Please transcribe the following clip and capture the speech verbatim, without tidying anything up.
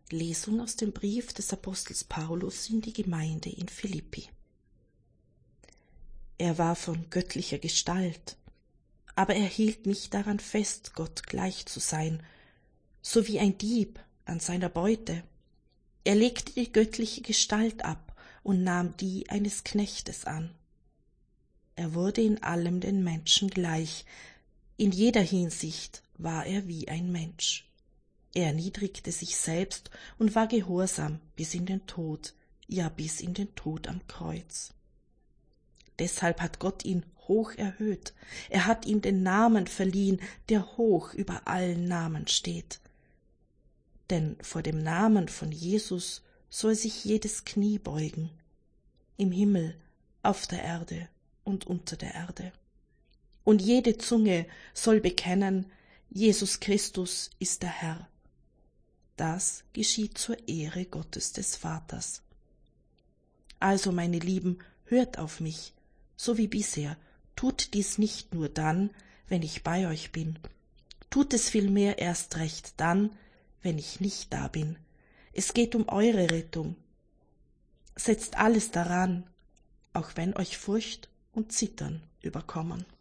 Lesung aus dem Brief des Apostels Paulus in die Gemeinde in Philippi. Er war von göttlicher Gestalt, aber er hielt nicht daran fest, Gott gleich zu sein, so wie ein Dieb an seiner Beute. Er legte die göttliche Gestalt ab und nahm die eines Knechtes an. Er wurde in allem den Menschen gleich, in jeder Hinsicht war er wie ein Mensch. Er erniedrigte sich selbst und war gehorsam bis in den Tod, ja bis in den Tod am Kreuz. Deshalb hat Gott ihn hoch erhöht, er hat ihm den Namen verliehen, der hoch über allen Namen steht. Denn vor dem Namen von Jesus soll sich jedes Knie beugen, im Himmel, auf der Erde und unter der Erde. Und jede Zunge soll bekennen, Jesus Christus ist der Herr. Das geschieht zur Ehre Gottes des Vaters. Also, meine Lieben, hört auf mich, so wie bisher, tut dies nicht nur dann, wenn ich bei euch bin, tut es vielmehr erst recht dann, wenn ich nicht da bin. Es geht um eure Rettung. Setzt alles daran, auch wenn euch Furcht und Zittern überkommen.